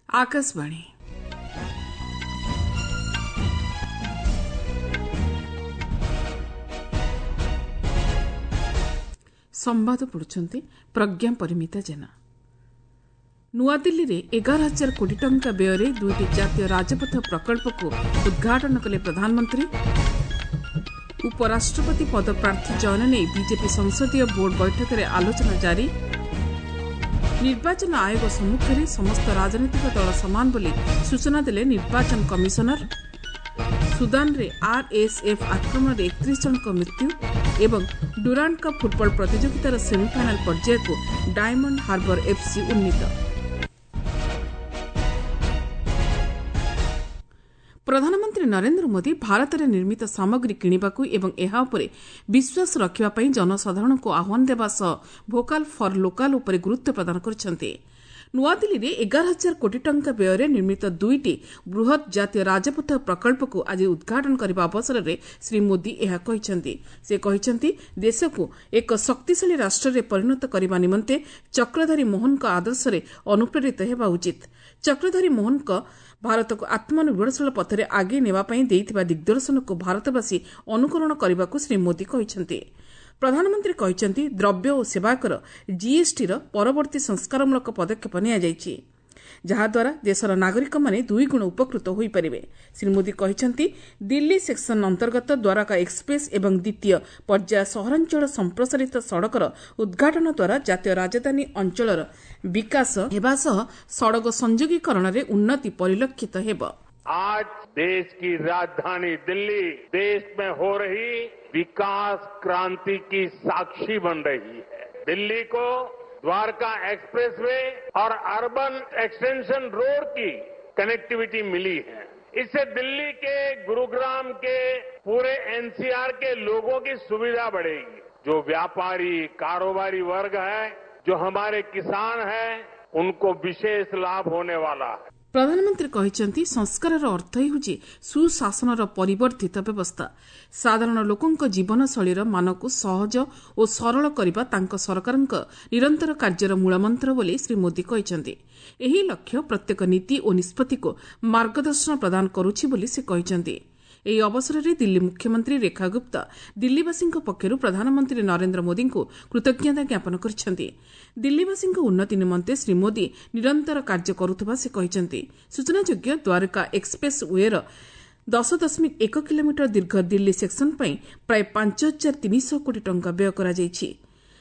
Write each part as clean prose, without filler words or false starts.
आकाशवाणी संवाद पढ़ुछंती प्रज्ञा परिमिता जेना। नुआदिल्ली में 11,000 कोटी टंका व्यय दुईटी जातीय राजपथ प्रकल्प को उद्घाटन कले प्रधानमंत्री। उपराष्ट्रपति पद प्रार्थी चयन नहीं बीजेपी संसदीय बोर्ड बैठक में आलोचना जारी। निर्वाचन आयोग सम्मुख में समस्त राजनीतिक दल समान बोली सूचना देले निर्वाचन कमिशनर। सुदान रे आरएसएफ आक्रमण 31 जन को मृत्यु एवं डुरांड कप फुटबॉल प्रतियोगितार सेमिफाइनाल पर्याय को डायमंड हार्बर एफसी उन्नीत। प्रधानमंत्री नरेंद्र मोदी भारत में निर्मित सामग्री किणवाकू एवं एहा उपरे विश्वास रखिबा पई जनसाधारण को आह्वान देबा सह भोकाल फॉर लोकाल उपरे गुरुत्व प्रदान करछन्ते। नुआदिल्ली में 11,000 कोटी टंका व्यय निर्मित दुईटी बृहत जातीय राजपथ प्रकल्प को आज उद्घाटन करने अवसर में श्री मोदी यह कहते। से कहते देश को एक शक्तिशाली राष्ट्र में परिणत करने निमंते चक्रधारी मोहन का आदर्श में अनुप्रेरित होगा उचित। चक्रधारी मोहन का भारत को आत्मनिर्भरशील पथरे आगे नेवाई देइथिबा दिग्दर्शन को भारतवासी अनुकरण करने को श्री मोदी कहते। प्रधानमंत्री कहते द्रव्य और सेवाकर जीएसटी परवर्ती संस्कारमूलक पदक्षेप नियाଯାଇଛି जहाद्वारा देशर नागरिक माने 2 गुण उपकृत होई परिबे। श्री मोदी कहते दिल्ली सेक्शन अंतर्गत द्वारका एक्सप्रेस एवं द्वितीय पर्याय सहरांचल संप्रसारित सड़कर उद्घाटन द्वारा जातीय राजधानी अंचलर विकास हेबा सह सड़क संयोगीकरण में उन्नति परिलक्षित हेब। आज देश की राजधानी दिल्ली देश में हो रही विकास क्रांति की साक्षी बन रही है। दिल्ली को द्वारका एक्सप्रेसवे और अर्बन एक्सटेंशन रोड की कनेक्टिविटी मिली है। इससे दिल्ली के गुरुग्राम के पूरे एनसीआर के लोगों की सुविधा बढ़ेगी। जो व्यापारी कारोबारी वर्ग है, जो हमारे किसान हैं, उनको विशेष लाभ होने वाला है। प्रधानमंत्री कहते संस्कार अर्थ ही सुशासन परिवर्तित व्यवस्था। साधारण लोकों जीवनशैलीर मान को सहज और सरल करने तांको सरकार निरंतर कार्यर मूलमंत्र बोली श्री मोदी कहते। यही लक्ष्य प्रत्येक नीति और निष्पत्ति को मार्गदर्शन प्रदान करुछि बोली से कहते। ଏହି ଅବସରରେ ଦିଲ୍ଲୀ ମୁଖ୍ୟମନ୍ତ୍ରୀ ରେଖା ଗୁପ୍ତା ଦିଲ୍ଲୀବାସୀଙ୍କ ପକ୍ଷରୁ ପ୍ରଧାନମନ୍ତ୍ରୀ ନରେନ୍ଦ୍ର ମୋଦିଙ୍କୁ କୃତଜ୍ଞତା ଜ୍ଞାପନ କରିଛନ୍ତି। ଦିଲ୍ଲୀବାସୀଙ୍କ ଉନ୍ନତି ନିମନ୍ତେ ଶ୍ରୀ ମୋଦି ନିରନ୍ତର କାର୍ଯ୍ୟ କରୁଥିବା ସେ କହିଛନ୍ତି। ସୂଚନାଯୋଗ୍ୟ ଦ୍ୱାରକା ଏକ୍ସପ୍ରେସ୍ ୱେର 10.1 କିଲୋମିଟର ଦୀର୍ଘ ଦିଲ୍ଲୀ ସେକ୍ସନ ପାଇଁ ପ୍ରାୟ 5,300 କୋଟି ଟଙ୍କା ବ୍ୟୟ କରାଯାଇଛି।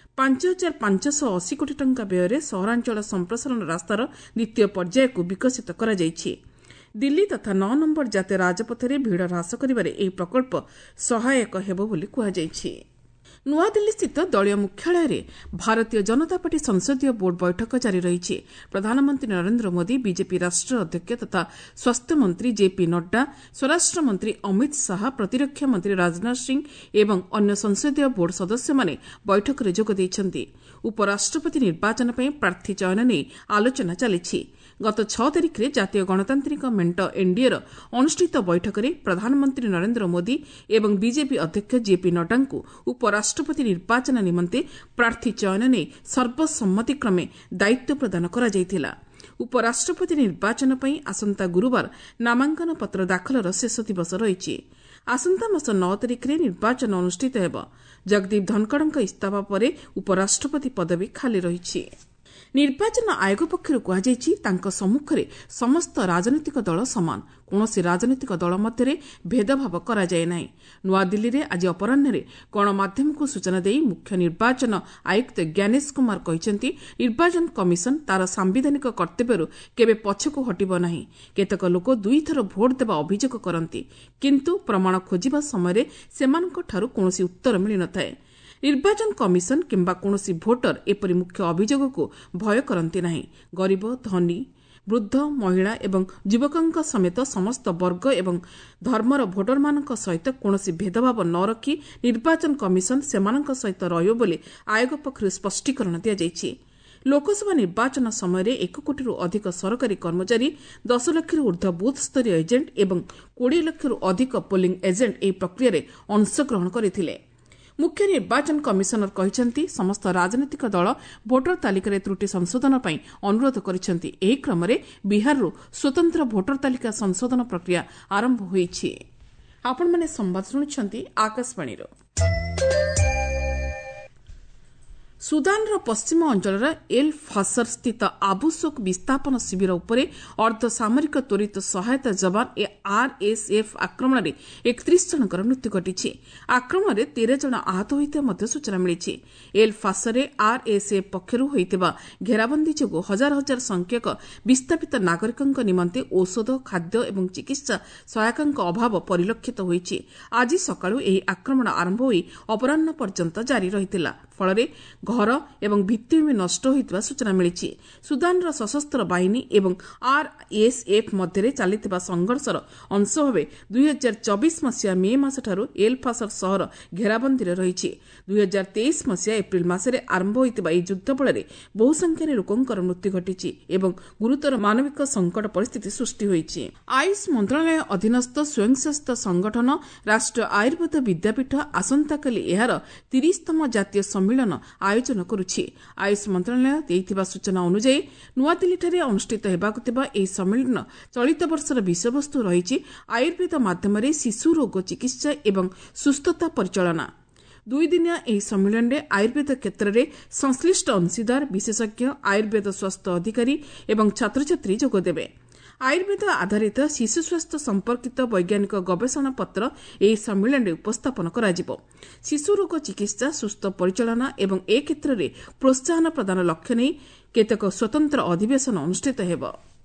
5,580 କୋଟି ଟଙ୍କା ବ୍ୟୟରେ ସହରାଞ୍ଚଳ ସମ୍ପ୍ରସାରଣ ରାସ୍ତାର ଦ୍ୱିତୀୟ ପର୍ଯ୍ୟାୟକୁ ବିକଶିତ କରାଯାଇଛି। दिल्ली तथा 9 नंबर जातीय राजपथरे भीड़ ह्रास करिबारे एही प्रकल्प सहायक हेबो बोली कुहाଯାଇଛି। नुआदिल्ली स्थित दलीय मुख्यालय में भारतीय जनता पार्टी संसदीय बोर्ड बैठक जारी रही। प्रधानमंत्री नरेंद्र मोदी, बीजेपी राष्ट्रीय अध्यक्ष तथा स्वास्थ्य मंत्री जेपी नड्डा, स्वराष्ट्र मंत्री अमित शाह, प्रतिरक्षा मंत्री राजनाथ सिंह एवं अन्य संसदीय बोर्ड सदस्य माने बैठक में जोग देइछन्ति। उपराष्ट्रपति निर्वाचन पर प्रार्थी चयन नहीं आलोचना चली। गत 6 तारिख में जातीय गणतांत्रिक मेंट एनडीए अनुष्ठित बैठक में प्रधानमंत्री नरेंद्र मोदी एवं बीजेपी अध्यक्ष जेपी नड्डा को उपराष्ट्रपति निर्वाचन निमंते प्रार्थी चयन नहीं सर्वसम्मतिक्रमे दायित्व प्रदान करा जायतिला। उपराष्ट्रपति निर्वाचन पर आसंता गुरुवार नामांकन पत्र दाखलर शेष दिवस रही। आसंता मास 9 तारिख में निर्वाचन अनुष्ठित हेब। जगदीप धनखड़ इस्तीफा पर उपराष्ट्रपति पदवी खाली रही। निर्वाचन आयोग पक्षर कहुଯାଇଛି सम्मुख में समस्त राजनीतिक दल समान, कौनसी राजनीतिक दल मध्य भेदभाव कराଯାए नहीं। नुआदिल्ली में आज अपराह्न गणमाध्यम को सूचना दे मुख्य निर्वाचन आयुक्त ज्ञानेश कुमार कहते निर्वाचन कमिशन तार सांविधानिक कर्तव्य केबे पछकु हटिब नहीं। केतक लोक 2 थर भोट देवा अभियोग करती किंतु प्रमाण खोजिबा समय सेमानंठारु कौनसी उत्तर मिल न थाए। निर्वाचन कमिशन किंबा कौनसी भोटर एपरी मुख्य अभियोग को भय करती नहीं। गरीब, धनी, वृद्ध, महिला एवं युवकों समेत समस्त वर्ग एवं धर्मर भोटर मानक सहित कौनसी भेदभाव न रखी निर्वाचन कमिशन सेमानक सहित रहियो बोली आयोग पक्षरु स्पष्टीकरण दिया जायछि। लोकसभा निर्वाचन समय 1 कोटी अधिक सरकारी कर्मचारी, 10 लाख ऊर्ध्व बूथ स्तरीय एजेंट एवं 20 लाख अधिक पोलिंग एजेंट ଏହି ପ୍ରକ୍ରିୟାରେ ଅଂଶଗ୍ରହଣ କରିଥିଲେ। मुख्य निर्वाचन कमिशनर କହିଛନ୍ତି ସମସ୍ତ ରାଜନୈତିକ ଦଳ ଭୋଟର ତାଲିକାରେ ତ୍ରୁଟି ସଂଶୋଧନ ପାଇଁ ଅନୁରୋଧ କରିଛନ୍ତି। ଏହି କ୍ରମରେ ବିହାରରୁ ସ୍ୱତନ୍ତ୍ର ଭୋଟର ତାଲିକା ସଂଶୋଧନ ପ୍ରକ୍ରିୟା ଆରମ୍ଭ ହୋଇଛି। ଆପଣମାନେ ସମ୍ବାଦ ଶୁଣୁଛନ୍ତି ଆକାଶବାଣୀର। ସୁଦାନର ପଶ୍ଚିମ ଅଞ୍ଚଳର ଏଲ୍ ଫାସର ସ୍ଥିତ ଆବୁସୋକ୍ ବିସ୍ଥାପନ ଶିବିର ଉପରେ ଅର୍ଦ୍ଧସାମରିକ ତ୍ୱରିତ ସହାୟତା ଯବାନ ଆର୍ଏସ୍ଏଫ୍ ଆକ୍ରମଣରେ 31 ଜଣଙ୍କର ମୃତ୍ୟୁ ଘଟିଛି। ଆକ୍ରମଣରେ 13 ଜଣ ଆହତ ହୋଇଥିବା ମଧ୍ୟ ସୂଚନା ମିଳିଛି। ଏଲ୍ ଫାସରରେ ଆର୍ଏସ୍ଏଫ୍ ପକ୍ଷରୁ ହୋଇଥିବା ଘେରାବନ୍ଦୀ ଯୋଗୁଁ ହଜାର ହଜାର ସଂଖ୍ୟକ ବିସ୍ଥାପିତ ନାଗରିକଙ୍କ ନିମନ୍ତେ ଔଷଧ, ଖାଦ୍ୟ ଏବଂ ଚିକିତ୍ସା ସହାୟକଙ୍କ ଅଭାବ ପରିଲକ୍ଷିତ ହୋଇଛି। ଆଜି ସକାଳୁ ଏହି ଆକ୍ରମଣ ଆରମ୍ଭ ହୋଇ ଅପରାହ୍ନ ପର୍ଯ୍ୟନ୍ତ ଜାରି ରହିଥିଲା। ଫଳରେ ଘର ଏବଂ ଭିତ୍ତିଭୂମି ନଷ୍ଟ ହୋଇଥିବା ସୂଚନା ମିଳିଛି। ସୁଦାନର ସଶସ୍ତ୍ର ବାହିନୀ ଏବଂ ଆର୍ଏସ୍ଏଫ୍ ମଧ୍ୟରେ ଚାଲିଥିବା ସଂଘର୍ଷର ଅଂଶ ଭାବେ 2024 ମସିହା ମେ ମାସଠାରୁ ଏଲ୍ ଫାସର ସହର ଘେରାବନ୍ଦୀରେ ରହିଛି। 2023 ମସିହା ଏପ୍ରିଲ ମାସରେ ଆରମ୍ଭ ହୋଇଥିବା ଏହି ଯୁଦ୍ଧ ଫଳରେ ବହୁ ସଂଖ୍ୟାରେ ଲୋକଙ୍କର ମୃତ୍ୟୁ ଘଟିଛି ଏବଂ ଗୁରୁତର ମାନବିକ ସଂକଟ ପରିସ୍ଥିତି ସୃଷ୍ଟି ହୋଇଛି। ଆୟୁଷ ମନ୍ତ୍ରଣାଳୟ ଅଧୀନସ୍ଥ ସ୍ୱୟଂଶାସିତ ସଂଗଠନ ରାଷ୍ଟ୍ରୀୟ ଆୟୁର୍ବେଦ ବିଦ୍ୟାପୀଠ ଆସନ୍ତାକାଲି ଏହାର 30ତମ ଜାତୀୟ ସମ୍ମିଳନ ଆୟୋଜନ କରୁଛି। ଆୟୁଷ ମନ୍ତ୍ରଣାଳୟ ଦେଇଥିବା ସୂଚନା ଅନୁଯାୟୀ ନୂଆଦିଲ୍ଲୀଠାରେ ଅନୁଷ୍ଠିତ ହେବାକୁ ଥିବା ଏହି ସମ୍ମିଳନ ଚଳିତ ବର୍ଷର ବିଷୟବସ୍ତୁ ରହିଛି ଆୟୁର୍ବେଦ ମାଧ୍ୟମରେ ଶିଶୁ ରୋଗ ଚିକିତ୍ସା ଏବଂ ସୁସ୍ଥତା ପରିଚାଳନା। 2 ଦିନିଆ ଏହି ସମ୍ମିଳନୀରେ ଆୟୁର୍ବେଦ କ୍ଷେତ୍ରରେ ସଂଶ୍ଳିଷ୍ଟ ଅଂଶୀଦାର, ବିଶେଷଜ୍ଞ, ଆୟୁର୍ବେଦ ସ୍ୱାସ୍ଥ୍ୟ ଅଧିକାରୀ ଏବଂ ଛାତ୍ରଛାତ୍ରୀ ଯୋଗଦେବେ। ଆୟୁର୍ବେଦ ଆଧାରିତ ଶିଶୁ ସ୍ୱାସ୍ଥ୍ୟ ସମ୍ପର୍କିତ ବୈଜ୍ଞାନିକ ଗବେଷଣା ପତ୍ର ଏହି ସମ୍ମିଳନୀରେ ଉପସ୍ଥାପନ କରାଯିବ। ଶିଶୁ ରୋଗ ଚିକିତ୍ସା, ସୁସ୍ଥ ପରିଚାଳନା ଏବଂ ଏ କ୍ଷେତ୍ରରେ ପ୍ରୋତ୍ସାହନ ପ୍ରଦାନ ଲକ୍ଷ୍ୟ ନେଇ କେତେକ ସ୍ୱତନ୍ତ୍ର ଅଧିବେଶନ ଅନୁଷ୍ଠିତ ହେବ।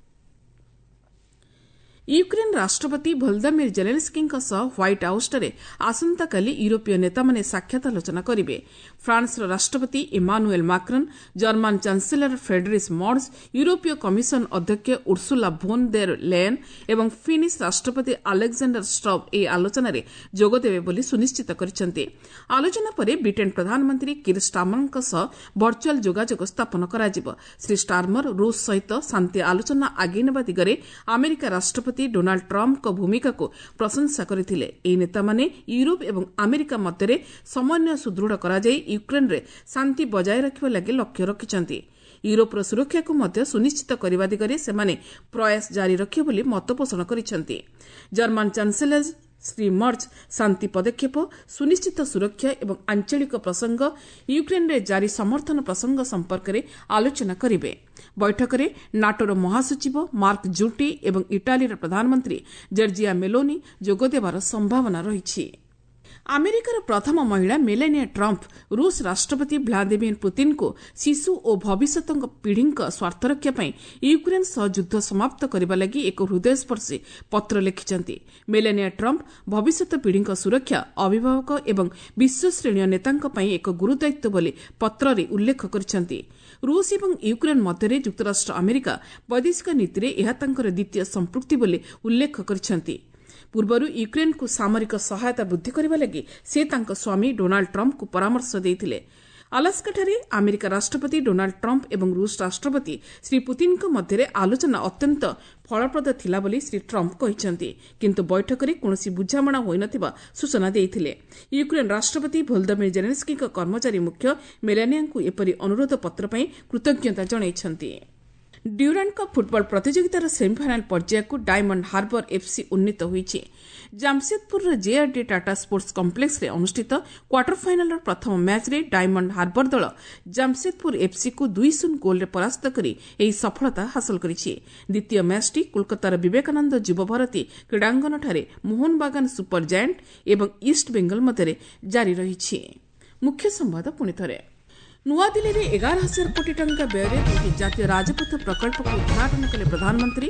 ୟୁକ୍ରେନ୍ ରାଷ୍ଟ୍ରପତି ଭଲୋଦିମିର୍ ଜେଲେନ୍ସ୍କିଙ୍କ ସହ ହ୍ୱାଇଟ୍ ହାଉସ୍ଠାରେ ଆସନ୍ତାକାଲି ୟୁରୋପୀୟ ନେତାମାନେ ସାକ୍ଷାତ ଆଲୋଚନା କରିବେ। ଫ୍ରାନ୍ସର ରାଷ୍ଟ୍ରପତି Emmanuel Macron, German chancellor Friedrich Merz, ୟୁରୋପୀୟ କମିଶନ ଅଧ୍ୟକ୍ଷ ଉର୍ସୁଲା ଭୋନ୍ ଦେର୍ ଲେୟନ୍ ଏବଂ ଫିନିସ୍ ରାଷ୍ଟ୍ରପତି ଆଲେକ୍ଜାଣ୍ଡାର ଷ୍ଟବ୍ ଏହି ଆଲୋଚନାରେ ଯୋଗଦେବେ ବୋଲି ସୁନିଶ୍ଚିତ କରିଛନ୍ତି। ଆଲୋଚନା ପରେ ବ୍ରିଟେନ୍ ପ୍ରଧାନମନ୍ତ୍ରୀ କିର୍ ଷ୍ଟାର୍ମରଙ୍କ ସହ ଭର୍ଚୁଆଲ୍ ଯୋଗାଯୋଗ ସ୍ଥାପନ କରାଯିବ। ଶ୍ରୀ ଷ୍ଟାର୍ମର ରୁଷ ସହିତ ଶାନ୍ତି ଆଲୋଚନା ଆଗେଇ ନେବା ଦିଗରେ ଆମେରିକା ରାଷ୍ଟ୍ରପତି ଡୋନାଲ୍ଡ ଟ୍ରମ୍ପଙ୍କ ଭୂମିକାକୁ ପ୍ରଶଂସା କରିଥିଲେ। ଏହି ନେତାମାନେ ୟୁରୋପ ଏବଂ ଆମେରିକା ମଧ୍ୟରେ ସମନ୍ୱୟ ସୁଦୃଢ଼ କରାଯାଇ ୟୁକ୍ରେନ୍ରେ ଶାନ୍ତି ବଜାୟ ରଖିବା ଲାଗି ଲକ୍ଷ୍ୟ ରଖିଛନ୍ତି। ୟୁରୋପର ସୁରକ୍ଷାକୁ ମଧ୍ୟ ସୁନିଶ୍ଚିତ କରିବା ଦିଗରେ ସେମାନେ ପ୍ରୟାସ ଜାରି ରଖିବେ ବୋଲି ମତ ପୋଷଣ କରିଛନ୍ତି। ଜର୍ମାନ ଚାନ୍ସେଲର ଶ୍ରୀ ମର୍ଜ ଶାନ୍ତି ପଦକ୍ଷେପ, ସୁନିଶ୍ଚିତ ସୁରକ୍ଷା ଏବଂ ଆଞ୍ଚଳିକ ପ୍ରସଙ୍ଗ, ୟୁକ୍ରେନ୍ରେ ଜାରି ସମର୍ଥନ ପ୍ରସଙ୍ଗ ସମ୍ପର୍କରେ ଆଲୋଚନା କରିବେ। ବୈଠକରେ ନାଟୋର ମହାସଚିବ ମାର୍କ ଜୁଟି ଏବଂ ଇଟାଲୀର ପ୍ରଧାନମନ୍ତ୍ରୀ ଜର୍ଜିଆ ମେଲୋନି ଯୋଗଦେବାର ସମ୍ଭାବନା ରହିଛି। ଆମେରିକାର ପ୍ରଥମ ମହିଳା ମେଲାନିଆ ଟ୍ରମ୍ପ ରୁଷ ରାଷ୍ଟ୍ରପତି ଭ୍ଲାଦିମିର୍ ପୁତିନ୍ଙ୍କୁ ଶିଶୁ ଓ ଭବିଷ୍ୟତ ପିଢ଼ିଙ୍କ ସ୍ୱାର୍ଥରକ୍ଷା ପାଇଁ ୟୁକ୍ରେନ୍ ସହ ଯୁଦ୍ଧ ସମାପ୍ତ କରିବା ଲାଗି ଏକ ହୃଦୟସ୍ପର୍ଶୀ ପତ୍ର ଲେଖିଛନ୍ତି। ମେଲାନିଆ ଟ୍ରମ୍ପ ଭବିଷ୍ୟତ ପିଢ଼ିଙ୍କ ସୁରକ୍ଷା, ଅଭିଭାବକ ଏବଂ ବିଶ୍ୱଶ୍ରେଣୀୟ ନେତାଙ୍କ ପାଇଁ ଏକ ଗୁରୁଦାୟିତ୍ୱ ବୋଲି ପତ୍ରରେ ଉଲ୍ଲେଖ କରିଛନ୍ତି। ରୁଷ ଏବଂ ୟୁକ୍ରେନ୍ ମଧ୍ୟରେ ଯୁକ୍ତରାଷ୍ଟ୍ର ଆମେରିକା ବୈଦେଶିକ ନୀତିରେ ଏହା ତାଙ୍କର ଦ୍ୱିତୀୟ ସମ୍ପୃକ୍ତି ବୋଲି ଉଲ୍ଲେଖ କରିଛନ୍ତି। ପୂର୍ବରୁ ୟୁକ୍ରେନ୍କୁ ସାମରିକ ସହାୟତା ବୃଦ୍ଧି କରିବା ଲାଗି ସେ ତାଙ୍କ ସ୍ୱାମୀ ଡୋନାଲ୍ଡ ଟ୍ରମ୍ପଙ୍କୁ ପରାମର୍ଶ ଦେଇଥିଲେ। ଆଲାସ୍କାଠାରେ ଆମେରିକା ରାଷ୍ଟ୍ରପତି ଡୋନାଲ୍ଡ ଟ୍ରମ୍ପ ଏବଂ ରୁଷ ରାଷ୍ଟ୍ରପତି ଶ୍ରୀ ପୁତିନ୍ଙ୍କ ମଧ୍ୟରେ ଆଲୋଚନା ଅତ୍ୟନ୍ତ ଫଳପ୍ରଦ ଥିଲା ବୋଲି ଶ୍ରୀ ଟ୍ରମ୍ପ କହିଛନ୍ତି, କିନ୍ତୁ ବୈଠକରେ କୌଣସି ବୁଝାମଣା ହୋଇନଥିବା ସୂଚନା ଦେଇଥିଲେ। ୟୁକ୍ରେନ୍ ରାଷ୍ଟ୍ରପତି ଭଲୋଦିମିର୍ ଜେଲେନ୍ସ୍କିଙ୍କ କର୍ମଚାରୀ ମୁଖ୍ୟ ମେଲାନିଆଙ୍କୁ ଏପରି ଅନୁରୋଧ ପତ୍ର ପାଇଁ କୃତଜ୍ଞତା ଜଣାଇଛନ୍ତି। ଡ୍ୟୁରାଣ୍ଡ କପ୍ ଫୁଟବଲ ପ୍ରତିଯୋଗିତାର ସେମିଫାଇନାଲ୍ ପର୍ଯ୍ୟାୟକୁ ଡାଇମଣ୍ଡ ହାର୍ବର ଏଫ୍ସି ଉନ୍ନୀତ ହୋଇଛି। ଜାମସେଦପୁରର ଜେଆର୍ଡି ଟାଟା ସ୍ପୋର୍ଟସ କମ୍ପ୍ଲେକ୍ସରେ ଅନୁଷ୍ଠିତ କ୍ୱାର୍ଟର ଫାଇନାଲ୍ର ପ୍ରଥମ ମ୍ୟାଚ୍ରେ ଡାଇମଣ୍ଡ ହାର୍ବର ଦଳ ଜାମସେଦପୁର ଏଫ୍ସିକୁ 2-0 ଗୋଲ୍ରେ ପରାସ୍ତ କରି ଏହି ସଫଳତା ହାସଲ କରିଛି। ଦ୍ୱିତୀୟ ମ୍ୟାଚ୍ଟି କୋଲକାତାର ବିବେକାନନ୍ଦ ଯୁବଭାରତୀ କ୍ରୀଡ଼ାଙ୍ଗନଠାରେ ମୋହନ ବାଗାନ ସୁପର ଜାଏଣ୍ଟ ଏବଂ ଇଷ୍ଟ ବେଙ୍ଗଲ ମଧ୍ୟରେ ଜାରି ରହିଛି। ମୁଖ୍ୟ ସମ୍ବାଦ ପୁଣିଥରେ। ନୂଆଦିଲ୍ଲୀରେ 11,000 କୋଟି ଟଙ୍କା ବ୍ୟୟରେ ଦୁଇଟି ଜାତୀୟ ରାଜପଥ ପ୍ରକଳ୍ପକୁ ଉଦ୍ଘାଟନ କଲେ ପ୍ରଧାନମନ୍ତ୍ରୀ।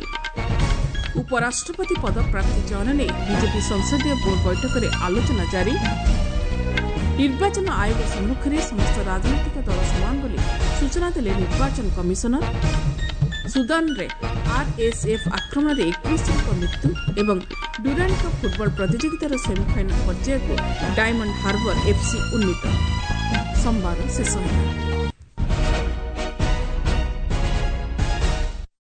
ଉପରାଷ୍ଟ୍ରପତି ପଦ ପ୍ରାର୍ଥୀ ଚୟନ ନେଇ ବିଜେପି ସଂସଦୀୟ ବୋର୍ଡ ବୈଠକରେ ଆଲୋଚନା ଜାରି। ନିର୍ବାଚନ ଆୟୋଗ ସମ୍ମୁଖରେ ସମସ୍ତ ରାଜନୈତିକ ଦଳ ସମାନ ବୋଲି ସୂଚନା ଦେଲେ ନିର୍ବାଚନ କମିଶନର। ସୁଦାନରେ ଆର୍ଏସ୍ଏଫ୍ ଆକ୍ରମଣରେ 21 ଜଣଙ୍କ ମୃତ୍ୟୁ ଏବଂ ଡ୍ୟୁରାଣ୍ଡ କପ୍ ଫୁଟବଲ ପ୍ରତିଯୋଗିତାର ସେମିଫାଇନାଲ୍ ପର୍ଯ୍ୟାୟକୁ ଡାଇମଣ୍ଡ ହାର୍ବର ଏଫ୍ସି ଉନ୍ନୀତ। ସମ୍ବାଦ ଶେଷ ହେଲା।